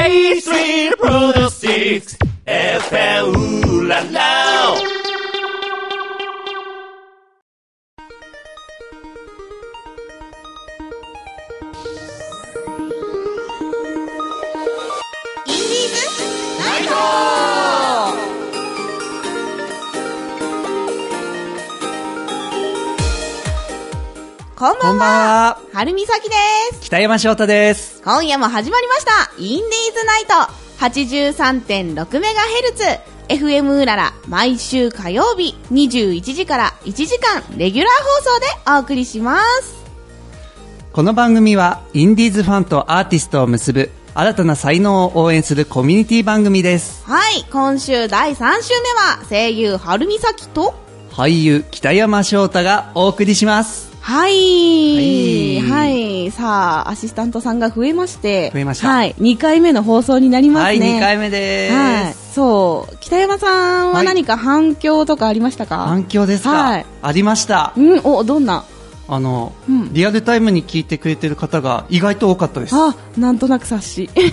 J3 Product6 FM ララこんばんは。はるみさきです。 北山翔太です。 今夜も始まりました。インディーズナイト 83.6MHz FM うらら、毎週火曜日21時から1時間レギュラー放送でお送りします。 この番組はインディーズファンとアーティストを結ぶ新たな才能を応援するコミュニティ番組です。 はい、今週第3週目は声優はるみさきと俳優北山翔太がお送りします。 はい、はい、さあアシスタントさんが増えました。はい、2回目の放送になりますね。 はい、2回目です。 はい、そう北山さんは何か反響とかありましたか？ 反響ですか？はい、ありました。 どんな？ リアルタイムに聞いてくれてる方が意外と多かったです。 なんとなく察し。そう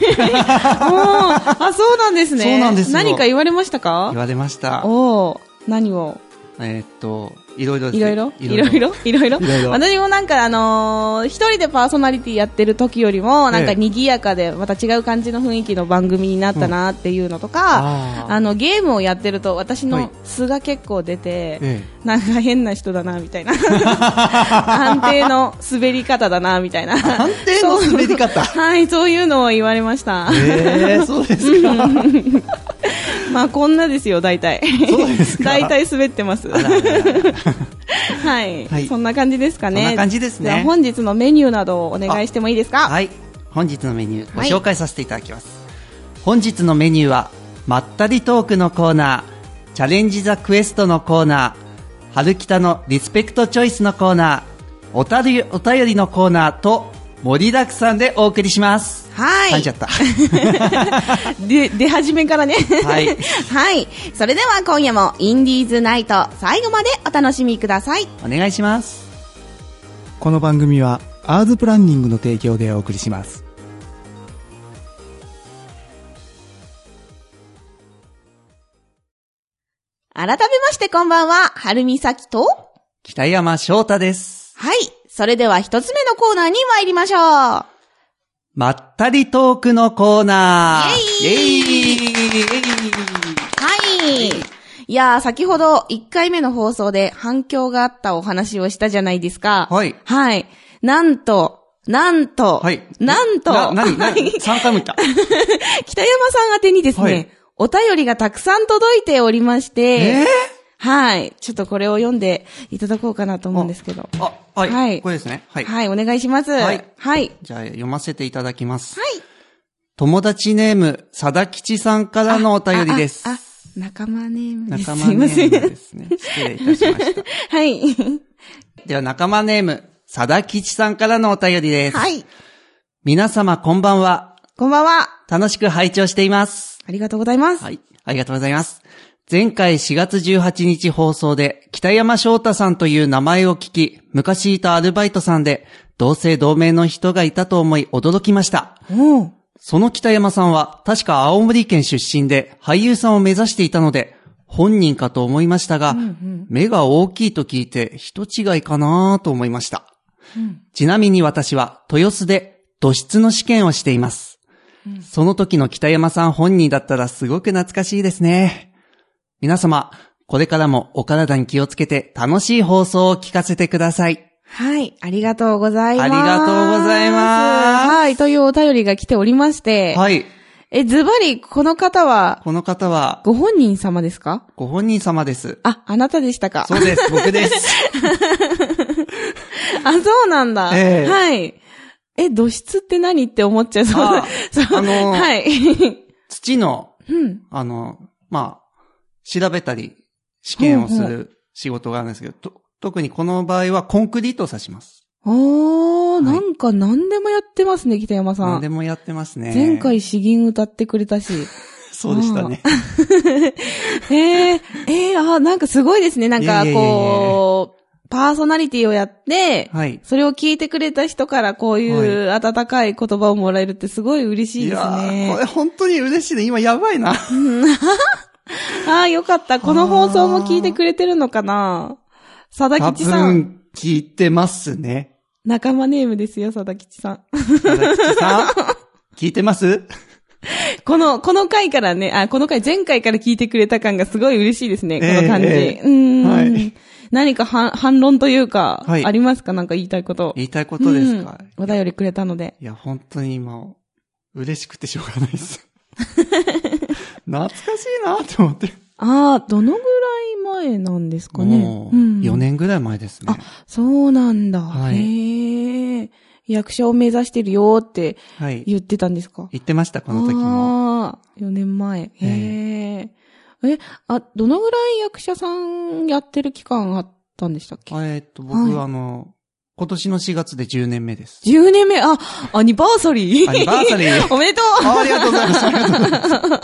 なんですね。 そうなんですよ。 何か言われましたか？ 言われました。 何を？ いろいろです。 いろいろ私もなんか一人でパーソナリティやってる時よりもなんか賑やかでまた違う感じの雰囲気の番組になったなっていうのとか、ゲームをやってると私の素が結構出て、なんか変な人だなみたいな安定の滑り方だなみたいな安定の滑り方はい、そういうのを言われました。 そうですか。 まあこんなですよ、大体。 そうですか。 大体滑ってます。はい、そんな感じですかね。 そんな感じですね。 じゃあ本日のメニューなどをお願いしてもいいですか？ はい、本日のメニューご紹介させていただきます。本日のメニューはまったりトークのコーナー、チャレンジザクエストのコーナー、春北のリスペクトチョイスのコーナー、お便りのコーナーと盛りだくさんでお送りします。 はい。 噛んじゃった。 出始めからね。 はい。 はい。それでは今夜もインディーズナイト最後までお楽しみください。 お願いします。 この番組はアーズプランニングの提供でお送りします。 改めましてこんばんは、はるみさきと北山翔太です。 はい。それでは一つ目のコーナーに参りましょう。 まったりトークのコーナー。 イエイはい。いやー、先ほど1回目の放送で反響があったお話をしたじゃないですか。 はい。 はい。なんと、 はい。 何 ?3 回も言った。 北山さん宛てにですね、はい、お便りがたくさん届いておりまして、はい。ちょっとこれを読んでいただこうかなと思うんですけど。 はい。はい。これですね。はい。 はい、お願いします。はい。はい。 じゃあ読ませていただきます。 はい。 友達ネーム、さだきちさんからのお便りです。 仲間ネームです。 仲間ネームですね。失礼いたしました。 はい。 では仲間ネーム、さだきちさんからのお便りです。 はい。 皆様こんばんは。 こんばんは。 楽しく拝聴しています。 ありがとうございます。 はい。ありがとうございます。前回4月18日放送で北山翔太さんという名前を聞き、昔いたアルバイトさんで同姓同名の人がいたと思い驚きました。その北山さんは確か青森県出身で俳優さんを目指していたので本人かと思いましたが、目が大きいと聞いて人違いかなと思いました。ちなみに私は豊洲で土質の試験をしています。その時の北山さん本人だったらすごく懐かしいですね。皆様、これからもお体に気をつけて楽しい放送を聞かせてください。 はい、ありがとうございます。 ありがとうございます。 はい、というお便りが来ておりまして。 はい。 ズバリ、この方は、ご本人様ですか？ ご本人様です。 あなたでしたか？ そうです、僕です。 そうなんだ。はい。土質って何って思っちゃう。はい。 土の、調べたり、試験をする仕事があるんですけど、特にこの場合はコンクリートを指します。 なんか何でもやってますね、北山さん。 何でもやってますね。 前回詩吟歌ってくれたし。 そうでしたね。 なんかすごいですね。なんかこう、 パーソナリティをやって、 はい。 それを聞いてくれた人からこういう温かい言葉をもらえるってすごい嬉しいですね。 いやー、これ本当に嬉しいね。今やばいな。 ああ、よかった。この放送も聞いてくれてるのかな？佐田吉さん。 多分聞いてますね。 仲間ネームですよ、佐田吉さん。 佐田吉さん、聞いてます？ この回からね、この回前回から聞いてくれた感がすごい嬉しいですね、この感じ。はい。何か反論というか、ありますか？なんか言いたいこと。 言いたいことですか？ お便りくれたので。 いや、本当に今、嬉しくてしょうがないです。懐かしいなって思って。 どのぐらい前なんですかね。 4年ぐらい前ですね。 そうなんだ。 はい。 役者を目指してるよって言ってたんですか？ 言ってました、この時も。 4年前。どのぐらい役者さんやってる期間あったんでしたっけ？ 僕、今年の4月で10年目です。 10年目アニバーサリーアニバーサリーおめでとうありがとうございます。ありがとうございます。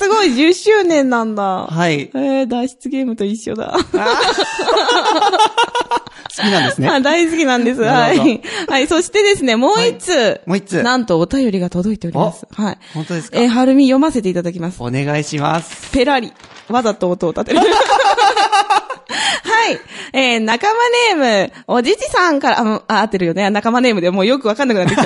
すごい、10周年なんだ。 はい。 脱出ゲームと一緒だ。好きなんですね。 大好きなんです。はい。はい。そしてですね、もう一つ。 もう一つ。 なんとお便りが届いております。はい。 本当ですか？ はるみ読ませていただきます。 お願いします。 ペラリ。わざと音を立てる。はい。仲間ネーム、おじじさんから、合ってるよね。仲間ネームでもうよくわかんなくなってきちゃった。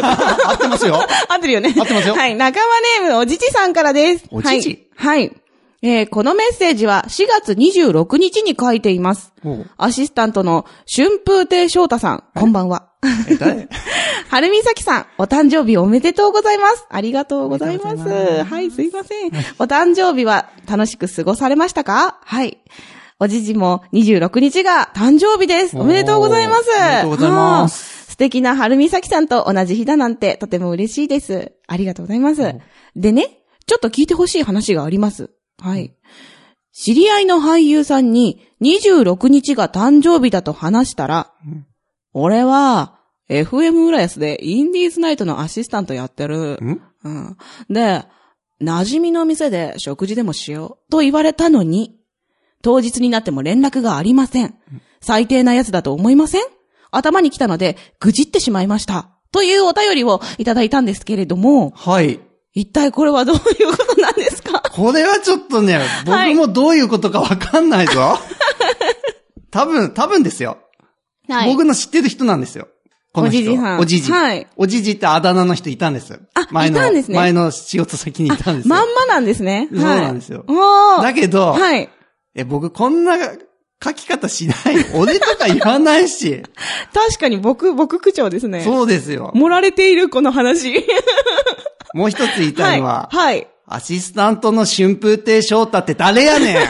合ってますよ。 合ってるよね。 合ってますよ。 はい。仲間ネーム、おじじさんからです。 おじじ？ はい。このメッセージは4月26日に書いています。アシスタントの春風亭昇太さん、こんばんは。 誰？ はるみさきさん、お誕生日おめでとうございます。ありがとうございます。はい、すいません。お誕生日は楽しく過ごされましたか？はい。おじじも26日が誕生日です。おめでとうございます。 ありがとうございます。 素敵なはるみさきさんと同じ日だなんてとても嬉しいです。ありがとうございます。でね、ちょっと聞いてほしい話があります。はい。知り合いの俳優さんに26日が誕生日だと話したら、俺は FM 浦安でインディーズナイトのアシスタントやってる。で、馴染みの店で食事でもしようと言われたのに、当日になっても連絡がありません。最低なやつだと思いません？頭に来たのでぐじってしまいました。というお便りをいただいたんですけれども。 はい。 一体これはどういうことなんですか？ これはちょっとね、僕もどういうことかわかんないぞ。多分ですよ。はい。僕の知ってる人なんですよ。この人。おじじさん。おじじ。はい。おじじってあだ名の人いたんです。 いたんですね。 前の仕事先にいたんですよ。 まんまなんですね。 そうなんですよ。だけど、はい。僕こんな書き方しない。俺とか言わないし。 確かに僕口調ですね。 そうですよ。 盛られているこの話。 もう一つ言いたいのは、 はい。 アシスタントの春風亭昇太って誰やねん。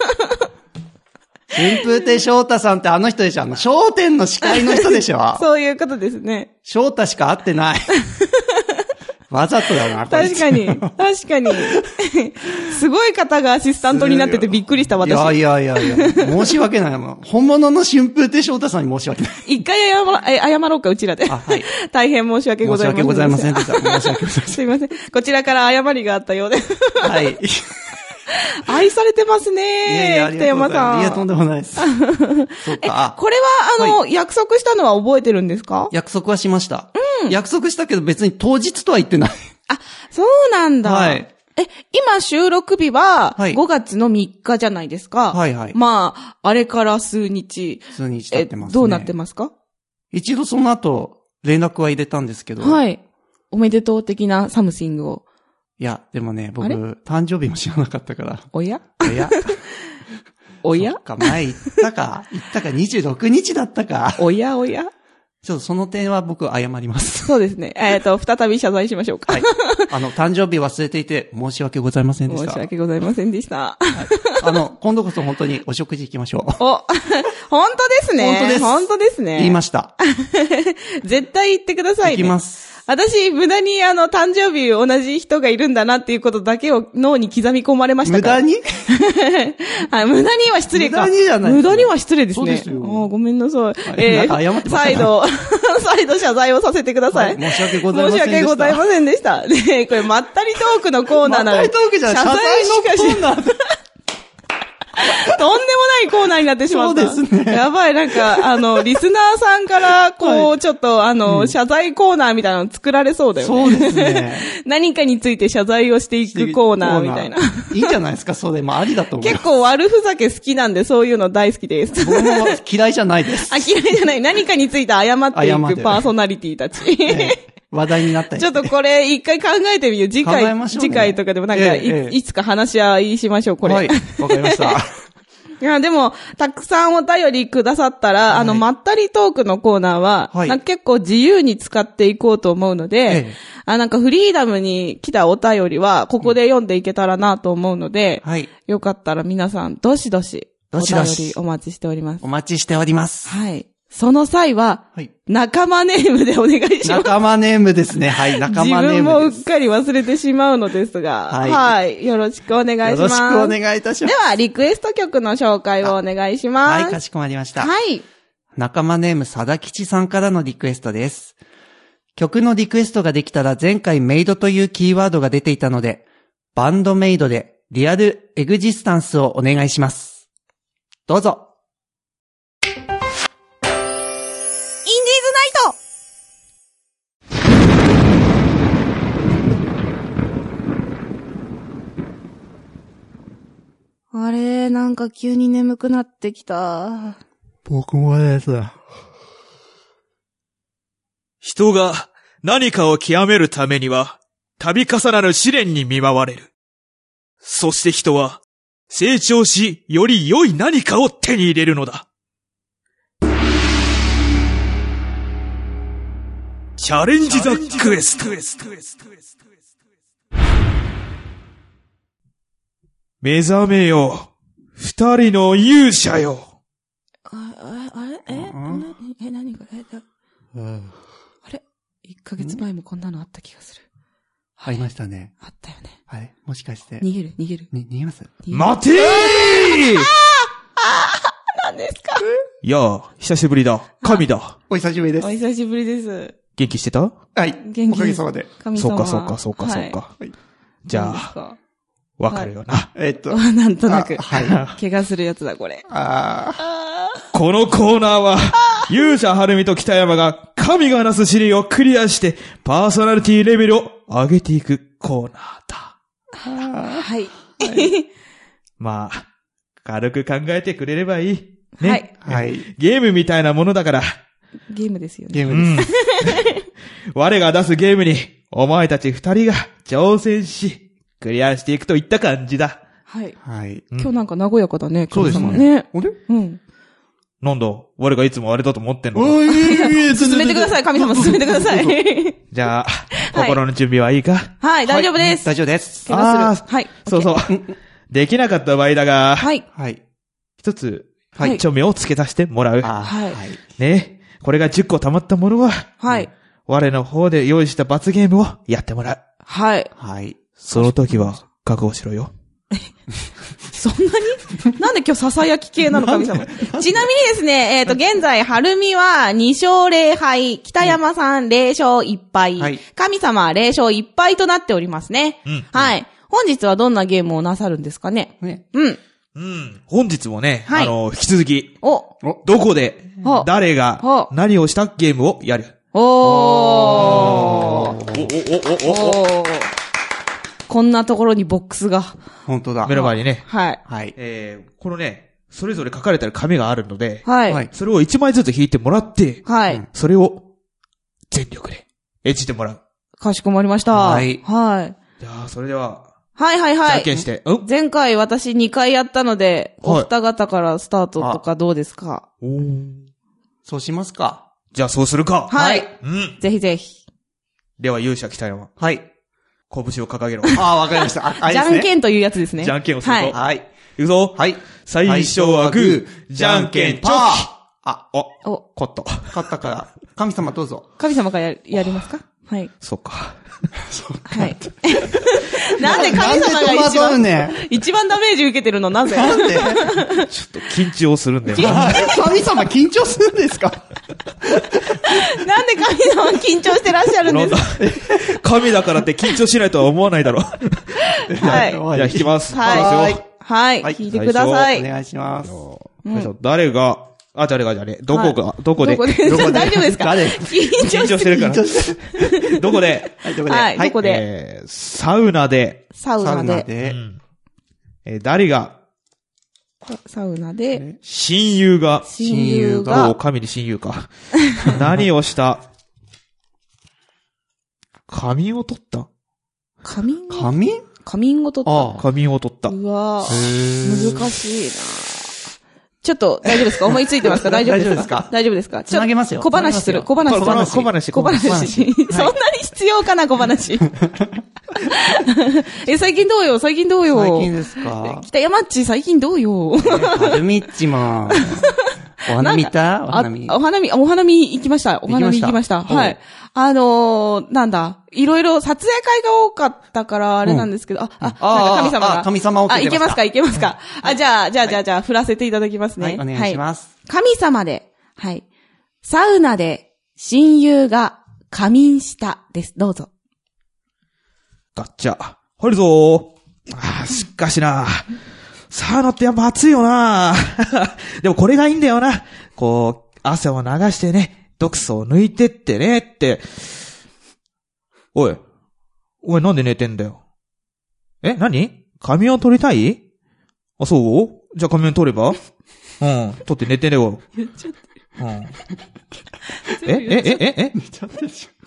春風亭昇太さんってあの人でしょ。笑点の司会の人でしょ。 そういうことですね。 昇太しか会ってない。わざとだな、これ。 確かに。すごい方がアシスタントになっててびっくりした私。 いや。申し訳ない。本物の春風亭昇太さんに申し訳ない。 一回謝ろうか、うちらで。はい。大変申し訳ございません。 申し訳ございませんでした。申し訳ございません。 すいません。こちらから謝りがあったようで。 はい。 愛されてますね。北山さん。 いや、とんでもないです。 そうか。これは、約束したのは覚えてるんですか？ 約束はしました。約束したけど別に当日とは言ってない。 そうなんだ。 はい。 今収録日は5月の3日じゃないですか。はいはい。まあ、あれから数日経ってますね。 どうなってますか？ 一度その後、連絡は入れたんですけど。 はい。おめでとう的なサムシングを。 いや、でもね、僕、誕生日も知らなかったから。 おやそっか、前言ったか26日だったか。 おやちょっとその点は僕謝ります。 そうですね。再び謝罪しましょうか。はい。 誕生日忘れていて申し訳ございませんでした。 申し訳ございませんでした。 はい、今度こそ本当にお食事行きましょう。 本当ですね。本当ですね。 言いました。 絶対言ってくださいね。 行きます。 私、無駄に誕生日同じ人がいるんだなっていうことだけを脳に刻み込まれましたから。 無駄にはい、無駄には失礼か。 無駄にじゃない。 無駄には失礼ですね。 そうですよ。 ごめんなさい。 なんか謝ってました。 再度謝罪をさせてください。 はい、申し訳ございませんでした。 申し訳ございませんでした。で、これ、まったりトークのコーナーなの。 まったりトークじゃない。謝罪のコーナー。 ないコーナーになってしまった。 そうですね。 やばい、なんか、リスナーさんから、こう、ちょっと、謝罪コーナーみたいなの作られそうだよね。 そうですね。 何かについて謝罪をしていくコーナーみたいな。 いいじゃないですか、それもありだと思う。 結構悪ふざけ好きなんで、そういうの大好きです。 僕も嫌いじゃないです。 嫌いじゃない。何かについて謝っていくパーソナリティたち。 話題になったり、 ちょっとこれ一回考えてみよう。次回とかでもなんか、いつか話し合いしましょう、これ。 はい、わかりました。 いや、でも、たくさんお便りくださったら、まったりトークのコーナーは、なんか結構自由に使っていこうと思うので、なんかフリーダムに来たお便りは、ここで読んでいけたらなと思うので、よかったら皆さん、どしどし、お便りお待ちしております。 お待ちしております。 はい。その際は、仲間ネームでお願いします。 仲間ネームですね。はい、仲間ネームです。 自分もうっかり忘れてしまうのですが、はい。よろしくお願いします。よろしくお願いいたします。 では、リクエスト曲の紹介をお願いします。 はい、かしこまりました。 はい。 仲間ネーム、さだきちさんからのリクエストです。曲のリクエストができたら前回メイドというキーワードが出ていたので、バンドメイドでリアルエグジスタンスをお願いします。どうぞ。 あれ、なんか急に眠くなってきた。 僕もです。 人が何かを極めるためには、度重なる試練に見舞われる。そして人は、成長し、より良い何かを手に入れるのだ。チャレンジ・ザ・クエスト。目覚めよ、二人の勇者よ。 何があれ ?1 ヶ月前もこんなのあった気がする。 ありましたね。 あったよね。 はい。もしかして。 逃げる。 逃げます？ 待てー何ですか？ いやー、久しぶりだ。神だ。 お久しぶりです。 お久しぶりです。 元気してた？ はい。 元気。 おかげさまで。 神様。 そうか。はい、じゃあ、わかるよな。 なんとなく。 はい。 怪我するやつだ、これ。 このコーナーは、勇者はるみと北山が神がなす試練をクリアして、パーソナリティレベルを上げていくコーナーだ。 はい。 まあ、軽く考えてくれればいい。 ね。 はい。 ゲームみたいなものだから。 ゲームですよね。 ゲームです。 我が出すゲームに、お前たち二人が挑戦し、クリアしていくといった感じだ。 はい。 はい。 今日なんか和やかだね、 そうですね。 あれ？ うん。 なんだ、我がいつもあれだと思ってんのか。 進めてください、神様進めてください。 じゃあ、心の準備はいいか？ はい、大丈夫です。 大丈夫です。 怪我する。はい。 そう。できなかった場合だが、 はい。 一つ、一目を付け足してもらう。 はい。 ね。これが10個溜まったものは、 はい。 我の方で用意した罰ゲームをやってもらう。 はい。 はい。 その時は、覚悟しろよ。 そんなになんで今日囁き系なの神様。ちなみにですね、現在、はるみは2勝0敗、北山さん0勝1敗、はい、神様は0勝1敗となっておりますね。はい。本日はどんなゲームをなさるんですかね？ 本日もね、引き続き、どこで、誰が、何をしたゲームをやる。 こんなところにボックスが。 本当だ。 目の前にね。 はい。 このね、それぞれ書かれてる紙があるので、 はい。 それを1枚ずつ引いてもらって、 はい。 それを全力で演じてもらう。 かしこまりました。 はい。 はい。 じゃあ、それでは。 はい。 じゃんけんして。 前回私2回やったので、お二方からスタートとかどうですか？ そうしますか。 じゃあそうするか。 はい。ぜひぜひ。 では勇者北山。 はい。 拳を掲げろ。 わかりました。 じゃんけんというやつですね。 じゃんけんをすると。 はい。 いくぞ。 はい。 最初はグー、じゃんけんチョキ。勝った。 勝ったから。神様どうぞ。 神様からやりますか？はい。 そっか。 はい。なんで神様が一番ダメージ受けてるのなぜ？ なんで？ ちょっと緊張するんだよ。 神様緊張するんですか？ なんで神様緊張してらっしゃるんですか？ 神だからって緊張しないとは思わないだろう。 はい。 じゃあ引きます。 はい。 はい。聞いてください。 お願いします。 誰が、どこで大丈夫ですか？緊張してるから。 どこではい、どこでサウナで。誰がサウナで。 親友が。神に親友か。何をした仮眠を取った仮眠を取った。 仮眠を取った。 うわぁ。難しいな。ちょっと、大丈夫ですか？思いついてますか？大丈夫ですか？ つなげますよ。 小話する。小話。そんなに必要かな、小話。最近どうよ。 最近ですか？ 北山っち、最近どうよ。 はるみっちも。お花見行った？お花見行きました。はい。なんだ、いろいろ撮影会が多かったからあれなんですけど、神様が。 神様をいけますか。じゃあ、振らせていただきますね。 はい、お願いします。 神様で、はい。サウナで親友が仮眠したです。どうぞ。 ガッチャ。入るぞー。しかしな。サウナってやっぱ暑いよな。でもこれがいいんだよな。こう、汗を流してね、毒素を抜いてってねって。おいなんで寝てんだよ。何？仮眠を取りたい？あ、そう？じゃあ仮眠取れば？取って寝てねよ。 言っちゃって。 寝ちゃってるじゃん。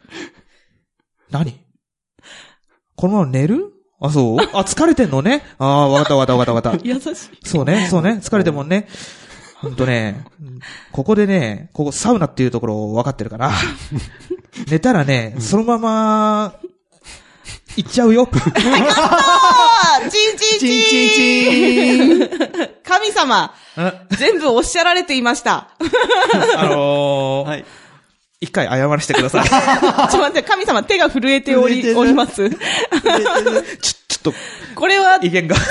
何？このまま寝る？あ、そう？疲れてんのね。わかった。 優しい。 そうね。疲れてもんね。ほんとね、ここサウナっていうところ分かってるかな。寝たらね、そのまま、行っちゃうよ。 チン。神様、全部おっしゃられていました。 はい。一回謝らせてください。 ちょっと待って、神様手が震えております。 ちょっと。 これは。 威厳が。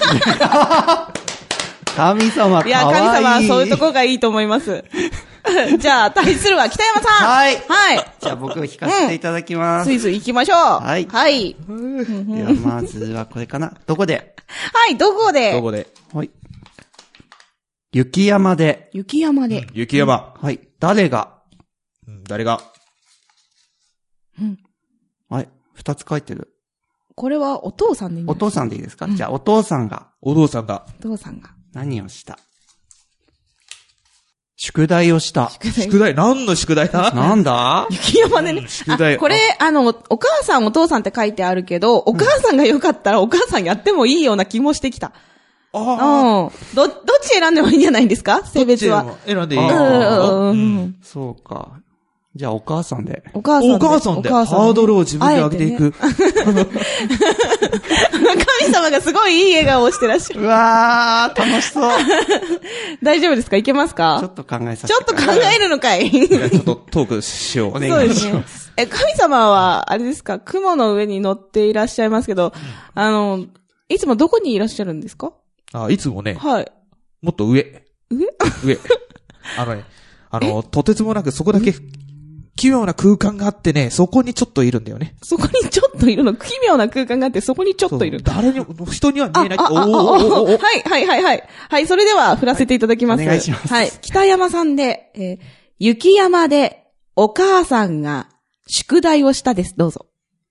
神様かわいい。 いや、神様はそういうとこがいいと思います。じゃあ、対するは北山さん。 はい。じゃあ僕弾かせていただきます。 スイスイ行きましょう。 はい。 ではまずはこれかな。どこで？ はい、どこで？ はい。雪山で。 雪山。 はい。誰が？はい。2つ書いてる。 これはお父さんでいいんですか？ お父さんでいいですか？じゃあお父さんが。何をした？宿題をした。 宿題何の宿題だ？ なんだ？ 雪山でね。これ、お母さんお父さんって書いてあるけど、お母さんがよかったらお母さんやってもいいような気もしてきた。どっち選んでもいいんじゃないですか？性別は。 選んでいい？ そうか。じゃあお母さんで。 お母さんで。ハードルを自分で上げていく。 神様がすごいいい笑顔をしてらっしゃる。 うわー、楽しそう。 大丈夫ですか？いけますか？ ちょっと考えさせて。 ちょっと考えるのかい？ ちょっとトークしよう。 お願いします。 神様は、あれですか？雲の上に乗っていらっしゃいますけど、いつもどこにいらっしゃるんですか？ いつもね。 はい。 もっと上。とてつもなくそこだけ、奇妙な空間があってね、そこにちょっといるんだよね。 そこにちょっといるの？奇妙な空間があって、そこにちょっといる。 人には見えない。 はい、それでは振らせていただきます。 お願いします。 はい。北山さんで、雪山でお母さんが宿題をしたです。どうぞ。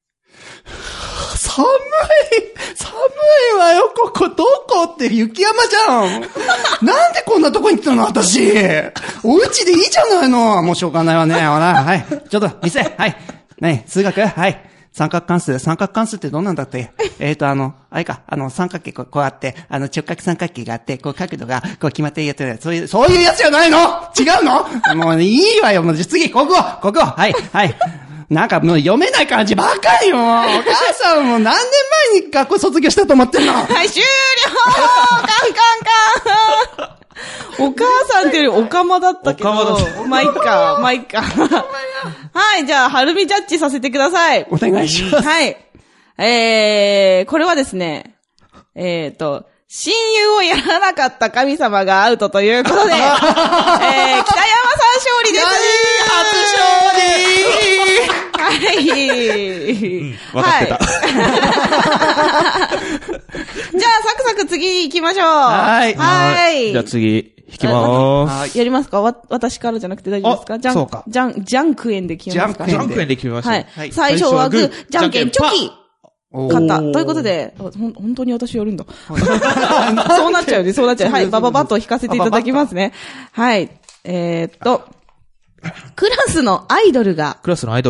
寒いわよ、ここ、どこって雪山じゃん。なんでこんなとこに来たの、私。お家でいいじゃないの。もうしょうがないわね。はい。ちょっと、見せ。はい。ね、数学。はい。三角関数ってどうなんだって。あれか、三角形こうあって、直角三角形があって、こう角度が、こう決まってやってる。そういうやつじゃないの？違うの？もういいわよ、もう次、ここ。はい。なんかもう読めない感じばっかりよ。お母さんも何年前に学校卒業したと思ってんの？ はい、終了！カン。お母さんっていうよりおかまだったけど。まあいっか。はい、じゃあ、はるみジャッジさせてください。 お願いします。 はい。これはですね、 親友をやらなかった神様がアウトということで、北山さん勝利です。初勝利はい。 わかってた。 じゃあ、サクサク次行きましょう。 はい。 はい。 じゃあ次、引きまーす。 やりますか？私からじゃなくて大丈夫ですか？ そうか。 じゃんくえんで決めますか？ じゃんくえんで決めましょう。 はい。最初はグー、じゃんけんチョキ勝った。ということで、本当に私やるんだ。そうなっちゃうね、そうなっちゃう。はい、バババッと引かせていただきますね。はい。クラスのアイドルが、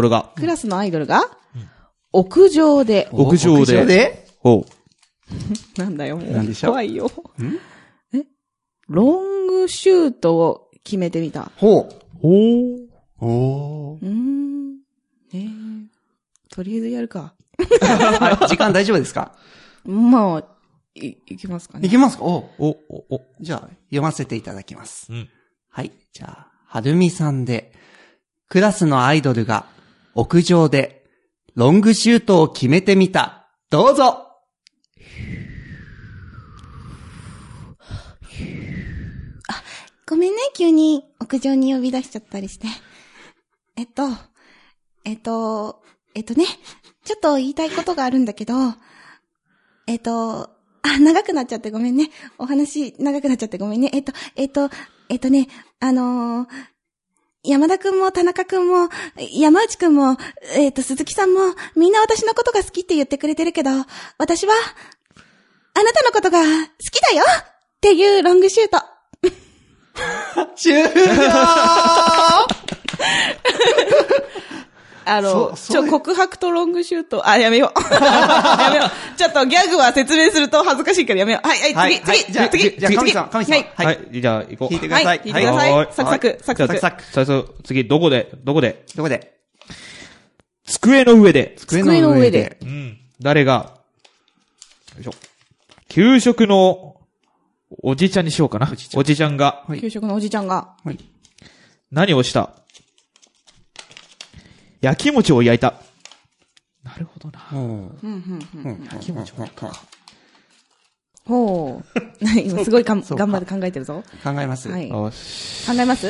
屋上で。 ほう。 なんだよ、もう。 なんでしょう。 怖いよ。ロングシュートを決めてみた。 ほう。 とりあえずやるか。 時間大丈夫ですか？ まあ、いきますかね。 いきますか？じゃあ、読ませていただきます。はい。じゃあ、はるみさんで、クラスのアイドルが屋上でロングシュートを決めてみた。どうぞ。 ごめんね、急に屋上に呼び出しちゃったりして。ね、ちょっと言いたいことがあるんだけど、長くなっちゃってごめんね。お話長くなっちゃってごめんね。山田くんも田中くんも山内くんも鈴木さんもみんな私のことが好きって言ってくれてるけど、私はあなたのことが好きだよっていうロングシュート。 終了告白とロングシュート。やめよう。やめよう。ちょっとギャグは説明すると恥ずかしいからやめよう。はい、次。 じゃあ、神様。 はい、じゃあ、行こう。 聞いてください。 聞いてください。サクサク。 最初、次、どこで机の上で。 誰が、よいしょ。給食のおじちゃんにしようかな。おじちゃんが。 給食のおじちゃんが。 何をした？焼き餅を焼いた。なるほどな。焼き餅を焼いた。 ほう。今すごい頑張って考えてるぞ。 考えます。 はい。 考えます？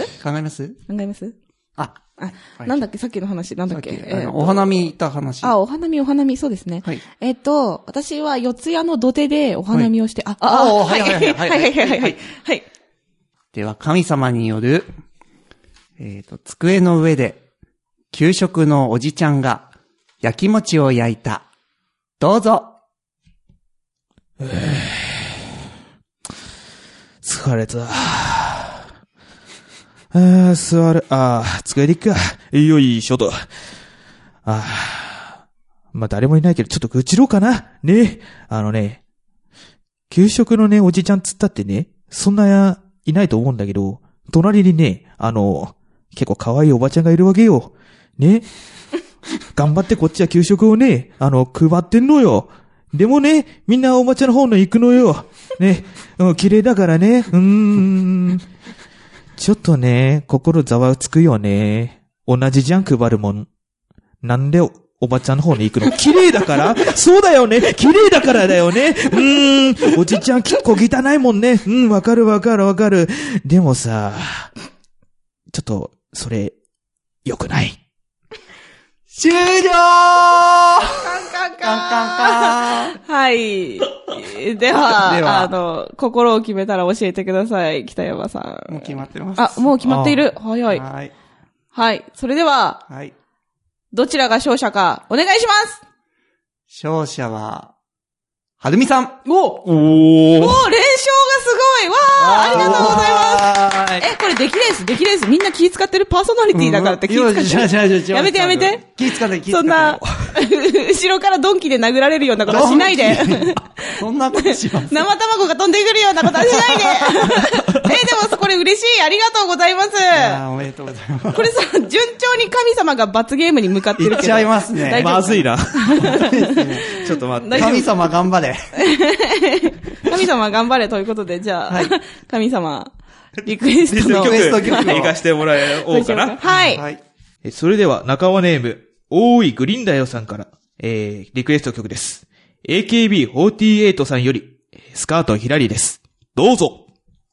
なんだっけ、さっきの話、なんだっけ。 お花見行った話。 お花見、そうですね。 はい。 私は四谷の土手でお花見をして、 はい。では、神様による、机の上で、給食のおじちゃんが、焼き餅を焼いた。どうぞ。 疲れた。机でいっか。よいしょと。誰もいないけど、ちょっと愚痴ろうかな。ね。給食のね、おじちゃんつったってね、そんないないと思うんだけど、隣にね、結構可愛いおばちゃんがいるわけよ。ね。頑張ってこっちは給食をね、配ってんのよ。でもね、みんなおばちゃんの方の行くのよ。ね。綺麗だからね。ちょっとね、心ざわつくよね。同じじゃん配るもん。なんでおばちゃんの方に行くの？綺麗だからそうだよね。綺麗だからだよね。おじちゃん結構汚いもんね。わかる。でもさ、ちょっと、それ、良くない。 終了カン。はい。では、心を決めたら教えてください、北山さん。 もう決まってます。 もう決まっている。早い。はい。それでは、どちらが勝者か、お願いします。 勝者は、はるみさん。 連勝がすごい。わありがとうございます。これ出来レース。みんな気使ってるパーソナリティだからって気使ってる。やめて。気使って。そんな、後ろからドンキで殴られるようなことはしないで。 そんなことします。 生卵が飛んでくるようなことはしないで。でもこれ嬉しい。ありがとうございます。 おめでとうございます。 これさ、順調に神様が罰ゲームに向かってるけど。 いっちゃいますね。 まずいな。ちょっと待って。 神様頑張れ。 神様頑張れということで、じゃあ、神様、リクエストの曲を行かしてもらおうかな。 はい。 それでは、仲間ネーム、おーいグリーンだよさんから、リクエスト曲です。AKB48 さんより、 スカートひらりです。どうぞ。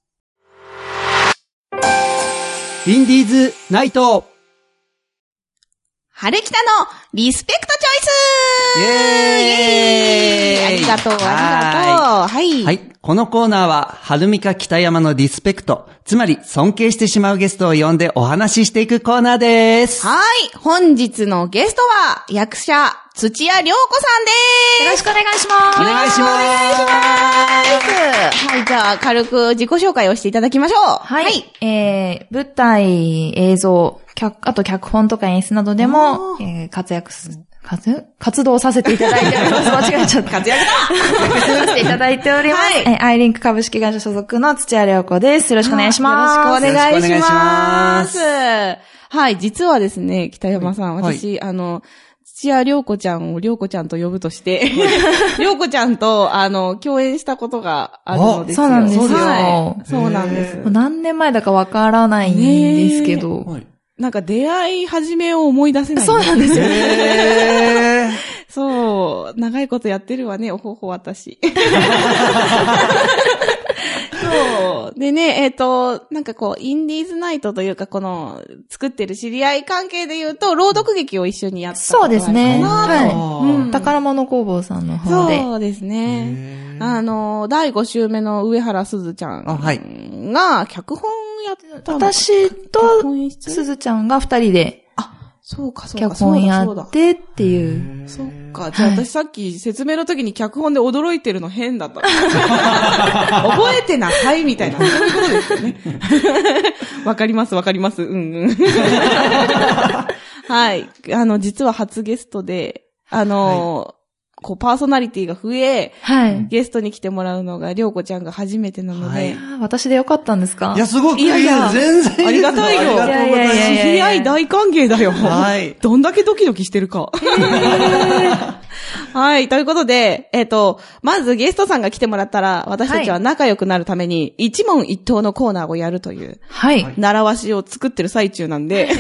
インディーズナイト。 春北のリスペクトチョイス。 イエーイ。 ありがとう、ありがとう。はい。 はい。このコーナーは、春美香北山のリスペクト、つまり尊敬してしまうゲストを呼んでお話ししていくコーナーです。 はい。本日のゲストは、役者、土屋涼子さんです。 よろしくお願いします。 お願いします。 はい。じゃあ、軽く自己紹介をしていただきましょう。 はい。はい、舞台、映像、あと脚本とか演出などでも、活動させていただいております。間違えちゃった。 活躍ださせていただいております。はい。アイリンク株式会社所属の土屋涼子です。よろしくお願いします。 よろしくお願いします。 ははい。実はですね、北山さん、私、土屋涼子ちゃんを涼子ちゃんと呼ぶとして、涼子ちゃんと、共演したことがあるのですよ。 そうなんですよ。 はい。そうなんです。 何年前だかわからないんですけど。 なんか出会い始めを思い出せない。 そうなんですよ。 そう。長いことやってるわね、おほほ私。そう。でね、なんかこう、インディーズナイトというか、この、作ってる知り合い関係で言うと、朗読劇を一緒にやったことそうですね。 はい。 宝物工房さんの方で。 そうですね。第5週目の上原すずちゃんが、脚本やったの。 私と、すずちゃんが2人で、 そうか、そうか。 脚本やってっていう。 そっか。じゃあ私さっき説明の時に脚本で驚いてるの変だった。覚えてなさいみたいな。そういうことですよね。わかります、わかります。うんうん。はい。実は初ゲストで、こう、パーソナリティが増え、 はい。 ゲストに来てもらうのが、りょうこちゃんが初めてなので。 私でよかったんですか？ いや、すごくいいです。全然ありがたいよ。 ありがとうございます。 知り合い大歓迎だよ。 はい。 どんだけドキドキしてるか。はい。ということで、まずゲストさんが来てもらったら、私たちは仲良くなるために、一問一答のコーナーをやるという、 はい。 習わしを作ってる最中なんで。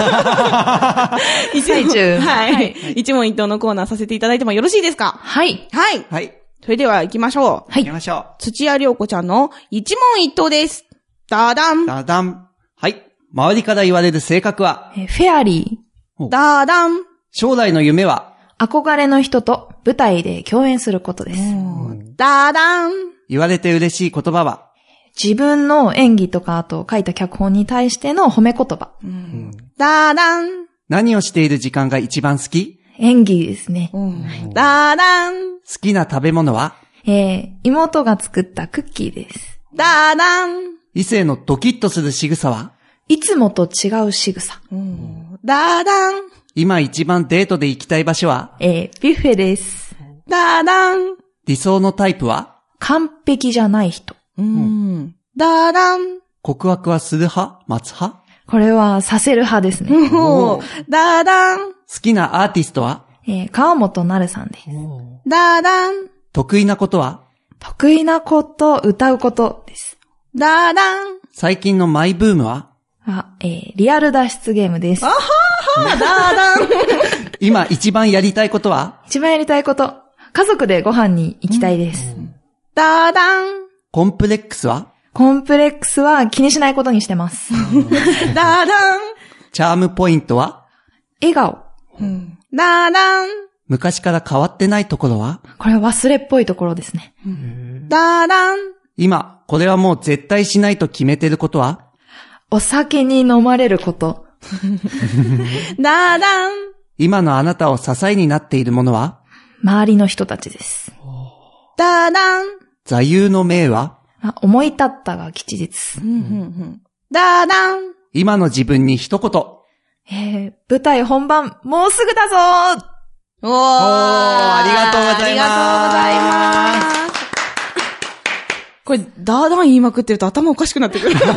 最中。 はい。一問一答のコーナーさせていただいてもよろしいですか？ はい。 はい。 はい。 それでは行きましょう。 はい。 行きましょう。 土屋涼子ちゃんの一問一答です。ダダン。 ダダン。はい。周りから言われる性格はフェアリー。ダダン。 将来の夢は憧れの人と舞台で共演することです。 ダダン。 言われて嬉しい言葉は自分の演技とかあと書いた脚本に対しての褒め言葉。 ダダン。 何をしている時間が一番好き？ 演技ですね。 ダダン。 好きな食べ物は妹が作ったクッキーです。 ダダン。 異性のドキッとする仕草はいつもと違う仕草。 ダダン。 今一番デートで行きたい場所はビュッフェです。 ダダン。 理想のタイプは完璧じゃない人。 ダダン。 告白はする派？待つ派？ これはさせる派ですね。 ダダン。 好きなアーティストは川本なるさんです。 ダダン。 得意なことは得意なこと、歌うことです。 ダダン。 最近のマイブームはリアル脱出ゲームです。 あはは、ダダン。 今一番やりたいことは一番やりたいこと。家族でご飯に行きたいです。 ダダン。 コンプレックスはコンプレックスは気にしないことにしてます。 ダダン。 チャームポイントは笑顔。 ダダン。 昔から変わってないところはこれは忘れっぽいところですね。 ダダン。 今、これはもう絶対しないと決めてることはお酒に飲まれること。 ダダン。 今のあなたを支えになっているものは周りの人たちです。 ダダン。 座右の銘は思い立ったが吉日。 ダダン。 今の自分に一言。 舞台本番、もうすぐだぞー。ありがとうございます。 ありがとうございます。これ、ダーダン言いまくってると頭おかしくなってくる。拾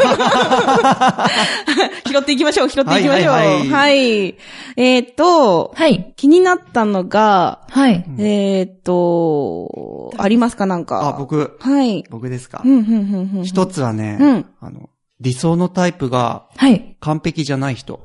っていきましょう。はい。 はい。 気になったのが、 はい。 ありますかなんか。 僕。 はい。 僕ですか。 一つはね、理想のタイプが、 はい。 完璧じゃない人。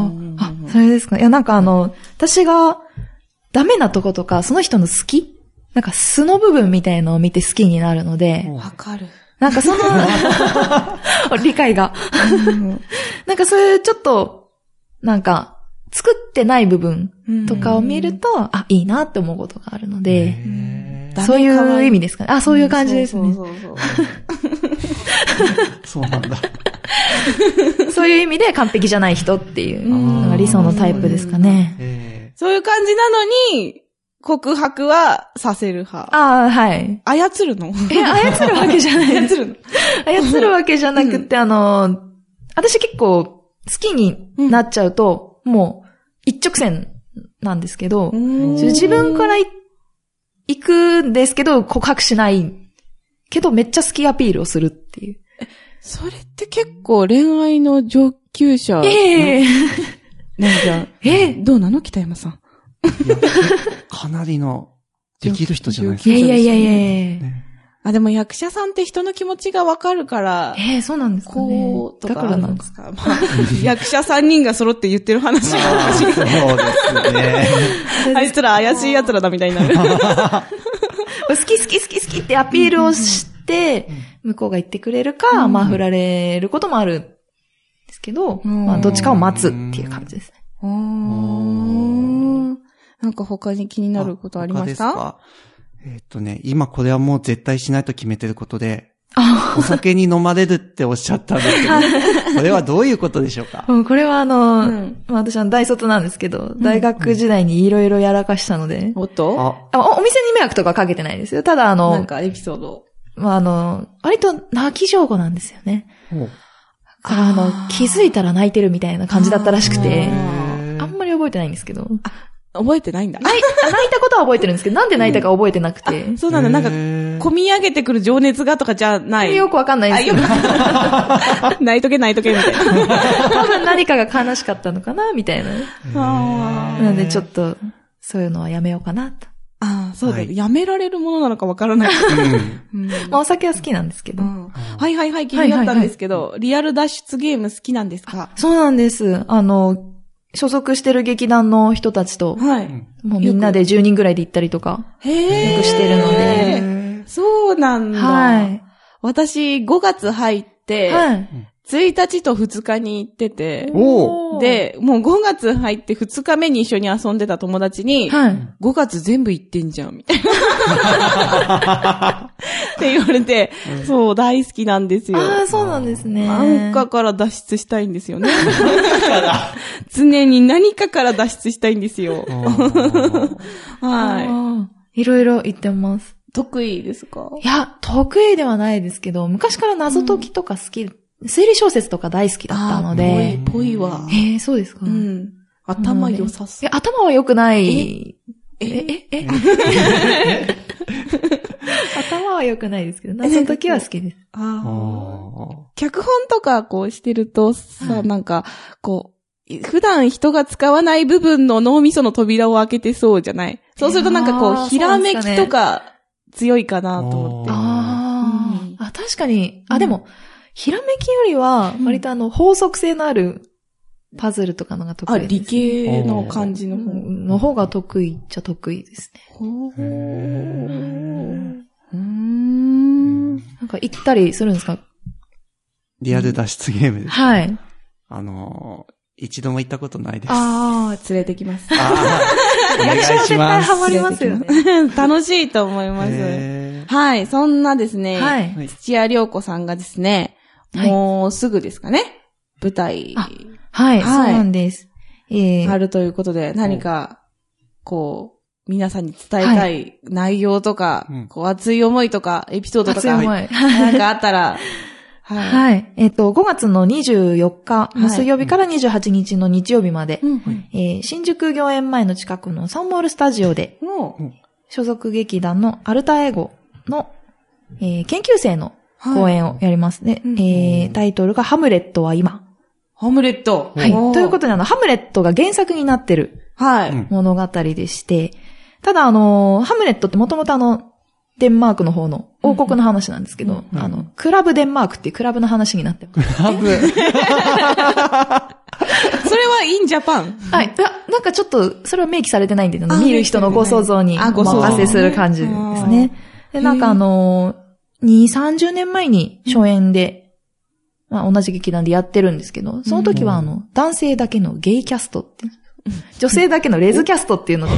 それですか。いや、なんか私がダメなとことか、その人の好きなんか素の部分みたいのを見て好きになるので、 わかる。 なんかその、理解が。なんかそういうちょっと、なんか、作ってない部分とかを見ると、あ、いいなって思うことがあるので、そういう意味ですかね。あ、そういう感じですね。 そうなんだ。 そういう意味で完璧じゃない人っていうのが理想のタイプですかね。 そういう感じなのに、告白はさせる派。 ああ、はい。 操るの？ 操るわけじゃない。操るわけじゃなくて、私結構好きになっちゃうと、もう一直線なんですけど、自分から行くんですけど、告白しないけど、めっちゃ好きアピールをするっていう。 それって結構恋愛の上級者。なんか、どうなの北山さん。 いや、かなりの、できる人じゃないですか。 いや。 あ、でも役者さんって人の気持ちがわかるから。 そうなんですかね。 こう、とかあるんですか。役者3人が揃って言ってる話がおかしい。 そうですね。 あいつら怪しい奴らだみたいになる。 好きってアピールをして、向こうが言ってくれるか、まあ振られることもあるんですけど、まあどっちかを待つっていう感じですね。 なんか他に気になることありました？ 他ですか？今これはもう絶対しないと決めてることで、お酒に飲まれるっておっしゃったんですけど、これはどういうことでしょうか？ これは私は大卒なんですけど、大学時代にいろいろやらかしたので。 おっと？ お店に迷惑とかかけてないですよ。ただなんかエピソード。 割と泣き上手なんですよね。だから気づいたら泣いてるみたいな感じだったらしくて、あんまり覚えてないんですけど。 覚えてないんだ。 泣いたことは覚えてるんですけど、なんで泣いたか覚えてなくて。 そうなんだ。なんか、込み上げてくる情熱がとかじなじゃい。よくわかんないですけど。 泣いとけみたいな。 多分何かが悲しかったのかなみたいな。なのでちょっと、そういうのはやめようかなと。 そうだね。やめられるものなのかわからない。 お酒は好きなんですけど。 はい気になったんですけど、リアル脱出ゲーム好きなんですか？ そうなんです。所属してる劇団の人たちと、もうみんなで10人ぐらいで行ったりとか、よくしてるので。 そうなんだ。私、5月入って、1日と2日に行ってて、で、もう5月入って2日目に一緒に遊んでた友達に、5月全部行ってんじゃん、みたいな。って言われて、そう、大好きなんですよ。 そうなんですね。 何かから脱出したいんですよね。常に何かから脱出したいんですよ。 いろいろ言ってます。 得意ですか？ いや、得意ではないですけど、昔から謎解きとか好き、推理小説とか大好きだったので。 ぽいわ。 そうですか？ 頭良さそう。 頭は良くない。頭は良くないですけど、謎解きは好きです。 脚本とかこうしてるとさ、なんか、こう、普段人が使わない部分の脳みその扉を開けてそうじゃない？そうするとなんかこう、ひらめきとか強いかなと思って。 確かに。でも、ひらめきよりは、割と法則性のあるパズルとかのが得意です。 理系の感じの方が得意っちゃ得意ですね。なんか行ったりするんですか？ リアル脱出ゲームです。 はい。 一度も行ったことないです。 連れてきます。 お願いします。 絶対ハマりますよね。 楽しいと思います。はい、そんなですね、土屋良子さんがですね、もうすぐですかね、舞台。 はい、そうなんです。 あるということで、何か、こう、皆さんに伝えたい内容とか、こう、熱い思いとか、エピソードとか、なんかあったら、 はい。5月の24日、水曜日から28日の日曜日まで、新宿御苑前の近くのサンモールスタジオで、所属劇団のアルタエゴの、研究生の公演をやりますね。タイトルがハムレットは今。 ハムレット。 はい。ということで、ハムレットが原作になってる物語でして、ただハムレットってもともとデンマークの方の王国の話なんですけど、クラブデンマークっていうクラブの話になってます。 クラブそれはインジャパン。 はい。なんかちょっと、それは明記されてないんで、見る人のご想像にお任せする感じですね。で、なんか2、30年前に初演で、まあ同じ劇団でやってるんですけど、その時は男性だけのゲイキャストって、女性だけのレズキャストっていうので、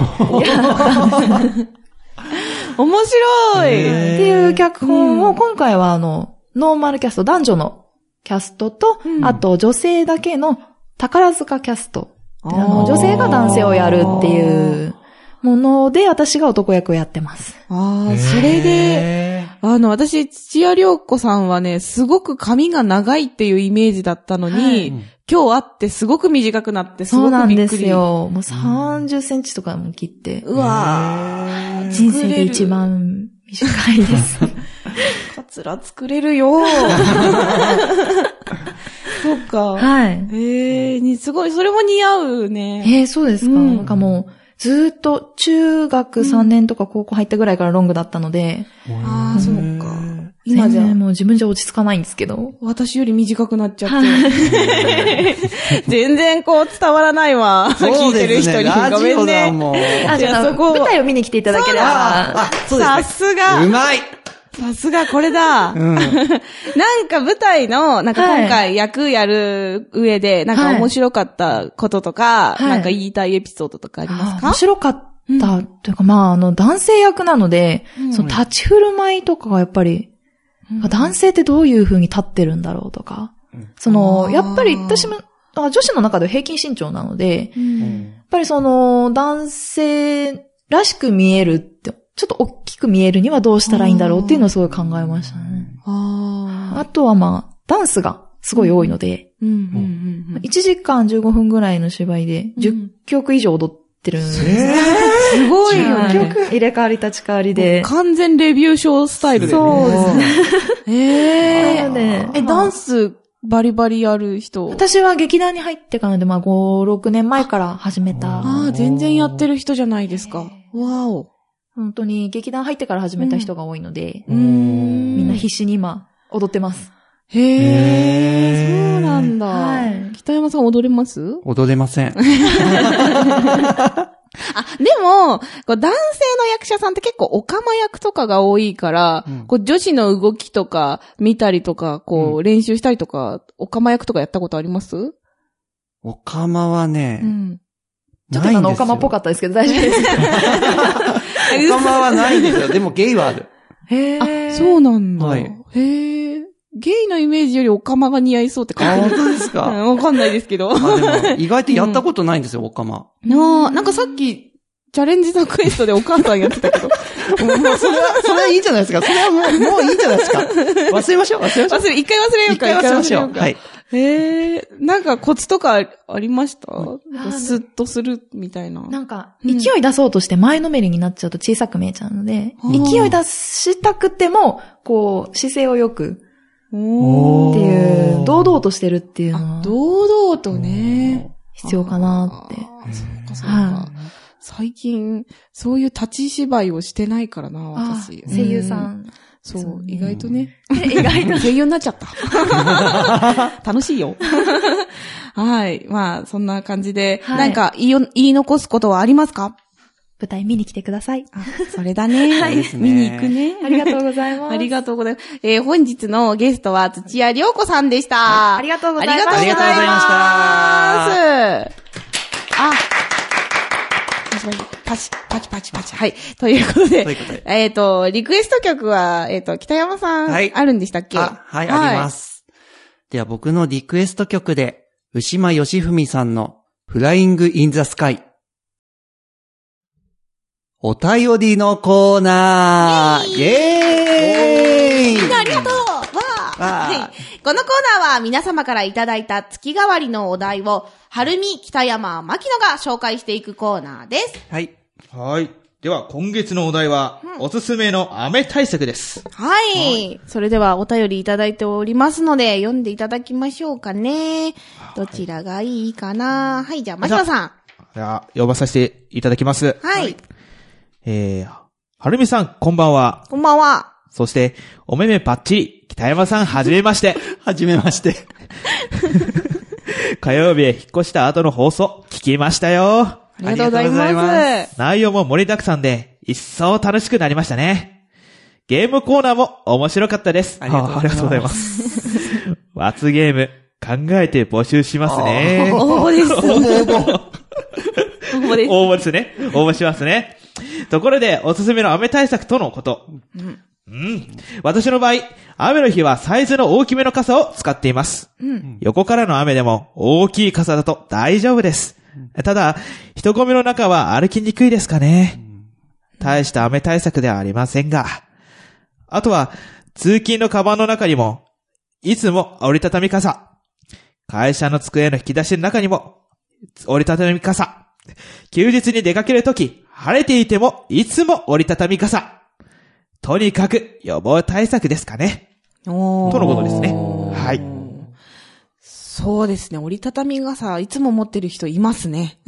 面白いっていう脚本を今回はノーマルキャスト、男女のキャストと、あと女性だけの宝塚キャスト。女性が男性をやるっていうもので、私が男役をやってます。 それで、私、土屋良子さんはね、すごく髪が長いっていうイメージだったのに、今日会ってすごく短くなって、すごくびっくり。そうなんですよ。もう30センチとかも切って。 うわー。人生で一番短いです。 カツラ作れるよ。そうか。 はい。 すごい、それも似合うね。 そうですか。なんかもう、ずーっと中学3年とか高校入ったぐらいからロングだったので。 そうか。 今じゃもう自分じゃ落ち着かないんですけど。 私より短くなっちゃって。全然こう伝わらないわ。聞いてる人に。ごめんね。 じゃあそこ舞台を見に来ていただければ。 さすが。 うまい。 さすがこれだ。なんか舞台の、なんか今回役やる上で、なんか面白かったこととか、なんか言いたいエピソードとかありますか？ 面白かったというか、まあ男性役なので、その立ち振る舞いとかがやっぱり、男性ってどういう風に立ってるんだろうとか、やっぱり私も、女子の中では平均身長なので、やっぱり男性らしく見えるって、ちょっと大きく見えるにはどうしたらいいんだろうっていうのをすごい考えましたね。あとはまあ、ダンスがすごい多いので、1時間15分ぐらいの芝居で10曲以上踊ってるんです。 すごいよね。 10曲入れ替わり立ち替わりで。 完全レビューショースタイルで。 そうですね。 ダンスバリバリやる人。 私は劇団に入ってからで、まあ5、6年前から始めた。 全然やってる人じゃないですか。わお。 本当に劇団入ってから始めた人が多いので、みんな必死に今踊ってます。 そうなんだ。北山さん踊れます？ 踊れません。 でも、男性の役者さんって結構オカマ役とかが多いから、女子の動きとか見たりとか、練習したりとか、オカマ役とかやったことあります？ オカマはね、 ちょっとオカマっぽかったですけど大丈夫ですか？ オカマはないんですよ。でもゲイはある。 そうなんだ。 はい。 ゲイのイメージよりオカマが似合いそうって感じ。 本当ですか？ わかんないですけど。 でも意外とやったことないんですよ、オカマ。 なんかさっき、チャレンジザクエストでお母さんやってたけど。 それはいいんじゃないですか。それはもういいんじゃないですか。忘れましょう。 一回忘れようか。 一回忘れましょう。はい。 なんかコツとかありました？スッとするみたいな。 なんか、勢い出そうとして前のめりになっちゃうと小さく見えちゃうので、勢い出したくても、姿勢をよく、っていう、堂々としてるっていうのは。 堂々とね。 必要かなって。 そうか。最近、そういう立ち芝居をしてないからな、私。 声優さん。 そう、意外とね。 意外と声優になっちゃった。楽しいよ。はい。まあ、そんな感じで、なんか言い残すことはありますか？ 舞台見に来てください。 それだね。はい。見に行くね。 ありがとうございます。 ありがとうございます。本日のゲストは土屋良子さんでした。 ありがとうございました。 ありがとうございました。パチ。はい。ということで、リクエスト曲は、北山さん、あるんでしたっけ？ はい、あります。では僕のリクエスト曲で、牛間義文さんのフライングインザスカイ。お便りのコーナーイエーイみんなありがとうはい。このコーナーは皆様からいただいた月替わりのお題を、はるみ、北山、牧野が紹介していくコーナーです。 はい。 はい。では今月のお題は、おすすめの雨対策です。 はい。それではお便りいただいておりますので、読んでいただきましょうかね。どちらがいいかな。はい、じゃあ、牧野さん。 じゃあ、読まさせていただきます。 はい。 はるみさん、こんばんは。 こんばんは。 そして、お目目パッチリ、北山さん、はじめまして。 はじめまして。 火曜日へ引っ越した後の放送、聞きましたよ。 ありがとうございます。 内容も盛りだくさんで、一層楽しくなりましたね。ゲームコーナーも面白かったです。 ありがとうございます。 罰ゲーム、考えて募集しますね。 応募です。応募です。 応募ですね。応募しますね。ところで、おすすめの雨対策とのこと。私の場合、雨の日はサイズの大きめの傘を使っています。横からの雨でも大きい傘だと大丈夫です。ただ、人混みの中は歩きにくいですかね。大した雨対策ではありませんが。あとは、通勤のカバンの中にも、いつも折りたたみ傘。会社の机の引き出しの中にも、折りたたみ傘。休日に出かけるとき、晴れていても、いつも折りたたみ傘。とにかく予防対策ですかね。とのことですね。はい。 そうですね。折りたたみ傘、いつも持ってる人いますね。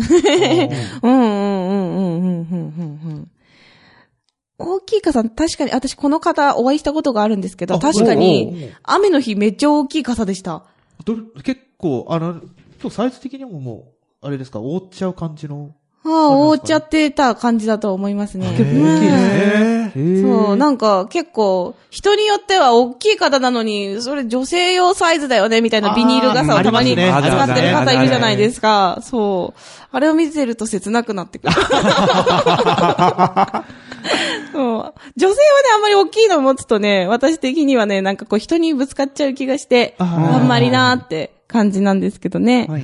大きい傘、確かに、私この方お会いしたことがあるんですけど、確かに、雨の日めっちゃ大きい傘でした。 結構、今日サイズ的にももう、あれですか、覆っちゃう感じの。 覆っちゃってた感じだと思いますね。 結構大きいですね。 そう、なんか結構、人によっては大きい方なのに、それ女性用サイズだよね、みたいなビニール傘をたまに使ってる方いるじゃないですか。そう。あれを見てると切なくなってくる。そう。女性はね、あんまり大きいの持つとね、私的にはね、なんかこう人にぶつかっちゃう気がして、あんまりなーって感じなんですけどね。 なる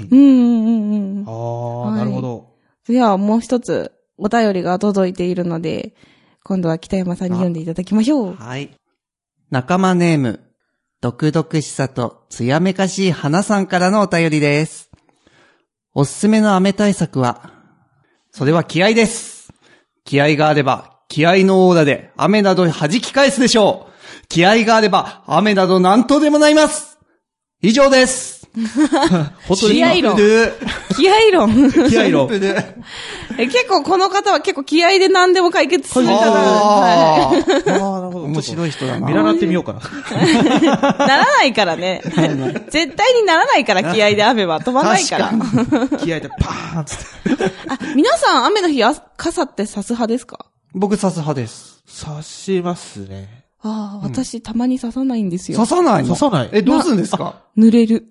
ほど。 ではもう一つお便りが届いているので、今度は北山さんに読んでいただきましょう。 はい。仲間ネーム、毒々しさと艶めかしい花さんからのお便りです。おすすめの雨対策は、それは気合です。気合があれば、気合のオーラで雨など弾き返すでしょう。気合があれば、雨など何とでもなります。以上です。 気合論。気合論。 気合論。 結構この方は結構気合で何でも解決するから。 なるほど。 面白い人だな。 見習ってみようかな。 ならないからね。絶対にならないから気合で雨は飛ばないから。 気合でパーンつって。 皆さん雨の日傘って差す派ですか？ 僕差す派です。 差しますね。 私たまに刺さないんですよ。 刺さないの？ 刺さない。 どうするんですか？ 濡れる。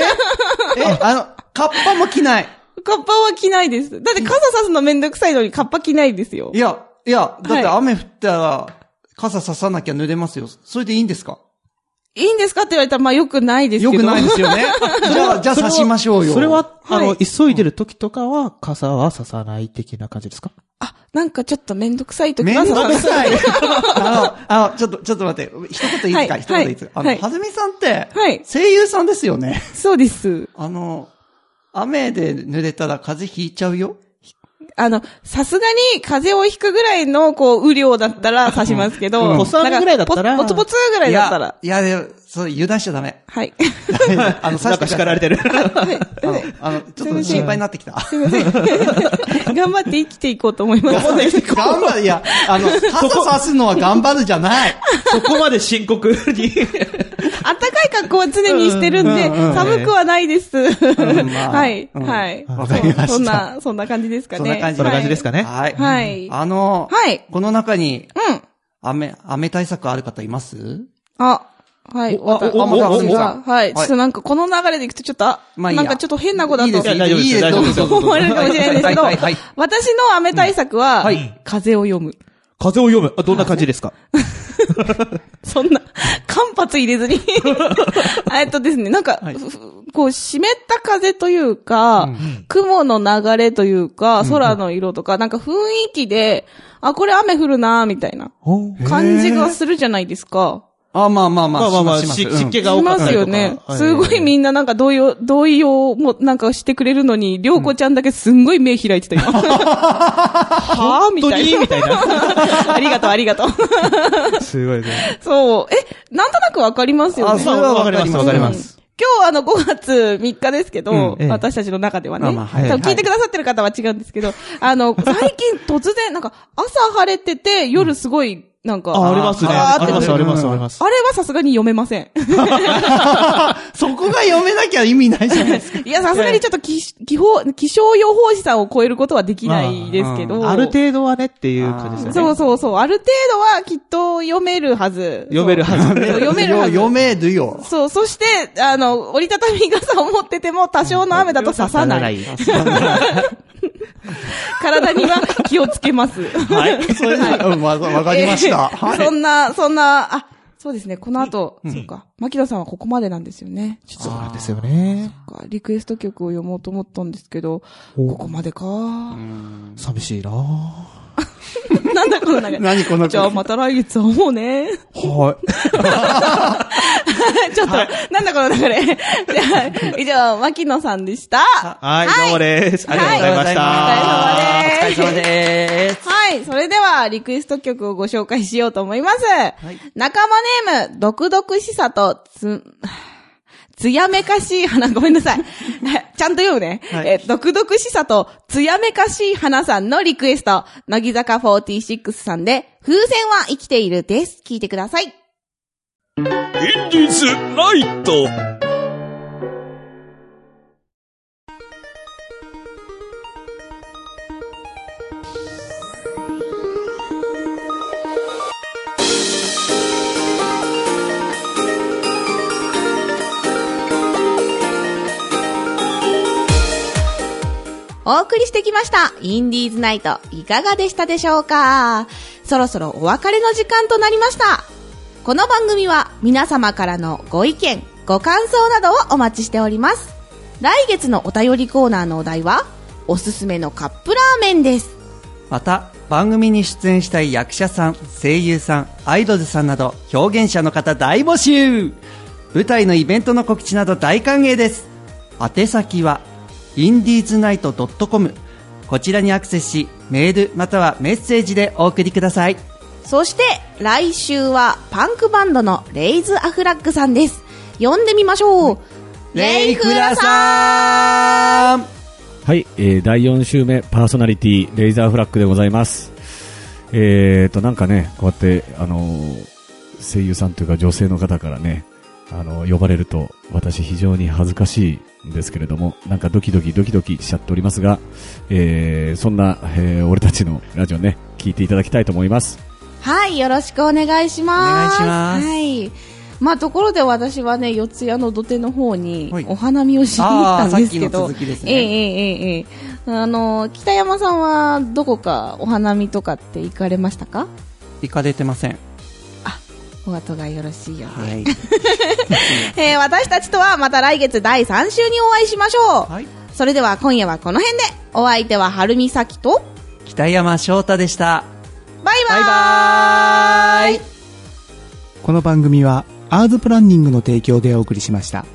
カッパも着ない。 カッパは着ないです。だって傘差すのめんどくさいのにカッパ着ないですよ。 いや、だって雨降ったら傘差さなきゃ濡れますよ。それでいいんですか？ いいんですかって言われたら、まあ良くないですけど。 良くないですよね。じゃあ差しましょうよ。 それは、急いでる時とかは、傘は差さない的な感じですか？ なんかちょっとめんどくさい時はめんどくさい。ちょっと待って、一言いいですか？一言いいですか？はずみさんって、声優さんですよね。 そうです。 雨で濡れたら風邪ひいちゃうよ。 さすがに風邪をひくぐらいの、雨量だったら差しますけど、 ポツぐらいだったら、 ポツポツぐらいだったら。 いや、油断しちゃダメ。 はい。 なんか叱られてる。 ちょっと心配になってきた。 すみません。頑張って生きていこうと思います。 頑張る、いや、傘差すのは頑張るじゃない。 そこまで深刻に。 暖かい格好は常にしてるんで、寒くはないです。はい。はい。 わかりました。 そんな感じですかね。 そんな感じですかね。 はい。 はい。 この中に、雨対策ある方います？ はい。私が。はい。ちょっとなんかこの流れでいくとちょっと、なんかちょっと変な子だと思われるかもしれないですけど、私の雨対策は、風を読む。 風を読む。どんな感じですか？ そんな、間髪入れずに。ですね、なんか、湿った風というか、雲の流れというか、空の色とか、なんか雰囲気で、これ雨降るなみたいな感じがするじゃないですか。 まあ、 湿気が多かったりとか。しますよね。すごいみんななんか同意をもなんかしてくれるのに、りょうこちゃんだけすんごい目開いてたよ。はぁみたいな。 みたいな。 ありがとう。 すごいね。 そう。なんとなくわかりますよね。 それはわかります。 今日5月3日ですけど、私たちの中ではね。聞いてくださってる方は違うんですけど、最近突然、なんか朝晴れてて、夜すごい、 なんか。 ありますね。あります。 あれはさすがに読めません。 そこが読めなきゃ意味ないじゃないですか。 いや、さすがにちょっと気象予報士さんを超えることはできないですけど。 ある程度はねっていう感じですよね。 そう。ある程度はきっと読めるはず。 読めるはずよ。 そう、そして、折りたたみ傘を持ってても多少の雨だと刺さない。体には気をつけます。 はい。それわかりました。 そんな、そうですね、この後、そうか、牧野さんはここまでなんですよね。 実はなんですよね。 そっか、リクエスト曲を読もうと思ったんですけど、ここまでか。 寂しいななんだこの流れ。 何このじゃあまた来月会おうね。 はい。 ちょっと、なんだこの流れ。じゃあ、以上、牧野さんでした。 はい、どうもです。ありがとうございました。 お疲れ様です。 はい、それでは、リクエスト曲をご紹介しようと思います。仲間ネーム、毒々しさと、つやめかしい花、ごめんなさい。ちゃんと読むね。毒々しさと、つやめかしい花さんのリクエスト、乃木坂46さんで、風船は生きているです。聞いてください。 インディーズナイト。 お送りしてきました。インディーズナイト、いかがでしたでしょうか？そろそろお別れの時間となりました。この番組は皆様からのご意見、ご感想などをお待ちしております。来月のお便りコーナーのお題は、おすすめのカップラーメンです。 また、番組に出演したい役者さん、声優さん、アイドルさんなど、表現者の方大募集！舞台のイベントの告知など大歓迎です。宛先は、indiesnight.com こちらにアクセスし、メールまたはメッセージでお送りください。 そして来週はパンクバンドのレイズ・アフラッグさんです。呼んでみましょう。レイフラさん。 はい、第4週目パーソナリティレイズ・アフラッグでございます。なんかね、こうやって声優さんというか女性の方からね、呼ばれると私非常に恥ずかしいんですけれども、なんかドキドキしちゃっておりますが、そんな、俺たちのラジオね、聞いていただきたいと思います。 はい、よろしくお願いします。 お願いします。 はい。まあ、ところで私はね、四谷の土手の方にお花見をしに行ったんですけど、 さっきの続きですね。 北山さんはどこかお花見とかって行かれましたか？ 行かれてません。 お後がよろしいようで、 はい。私たちとはまた来月第3週にお会いしましょう。はい。それでは今夜はこの辺で、お相手は春見咲と北山翔太でした。 バイバーイ。 バイバーイ。この番組はアーズプランニングの提供でお送りしました。